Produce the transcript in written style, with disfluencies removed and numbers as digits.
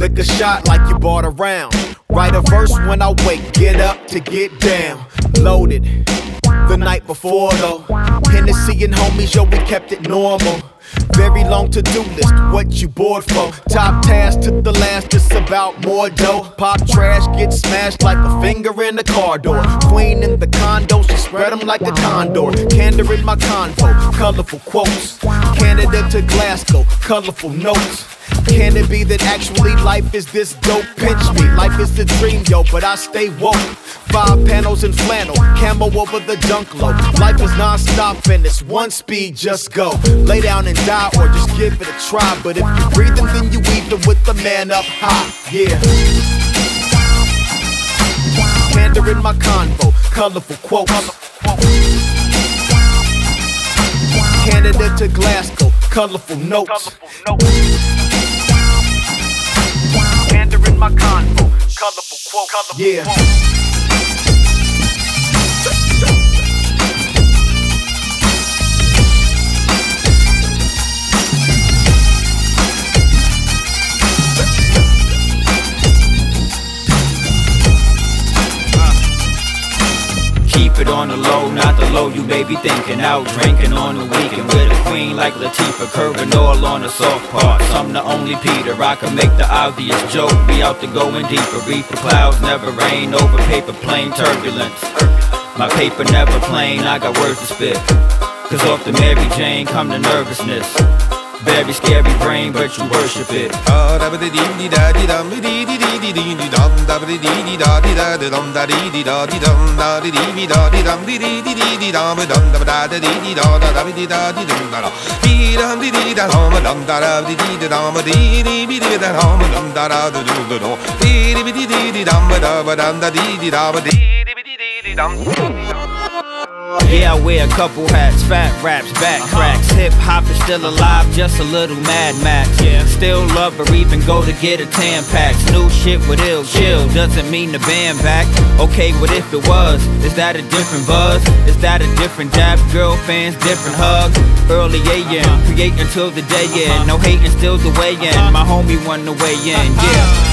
Lick a shot like you bought a round. Write a verse when I wake, get up to get down. Loaded the night before though. Hennessy and homies, yo, we kept it normal. Very long to-do list, what you bored for? Top task to the last, it's about more dough. Pop trash, get smashed like a finger in the car door. Queen in the condo, she spread them like a condor. Candor in my convo, colorful quotes. Candidate to Glasgow, colorful notes. Can it be that actually life is this dope? Pinch me, life is the dream, yo, but I stay woke. 5 panels in flannel, camo over the dunk low. Life is non-stop and it's one speed, just go. Lay down and die or just give it a try. But if you breathing, then you even with the man up high, yeah. Candor in my convo, colorful quotes. Candidate to Glasgow, colorful notes. Candor in my convo, colorful quotes. Yeah. Keep it on the low, not the low you baby thinking. Out drinking on the weekend with a queen like Latifah, curving all on the soft parts. I'm the only Peter, I can make the obvious joke. We out to going deeper, reefer clouds never rain over paper plane turbulence. My paper never plain, I got words to spit. Cause off the Mary Jane come the nervousness. Very scary brain, but you worship it. Yeah, I wear a couple hats, fat raps, back cracks. Hip hop is still alive, just a little Mad Max. Yeah, still love or even go to get a Tampax. New shit with ill chill, doesn't mean the band back. Okay, what if it was? Is that a different buzz? Is that a different dab? Girl fans, different hug. Early AM, create until the day end. No hating, still the way in. My homie won the way in, yeah.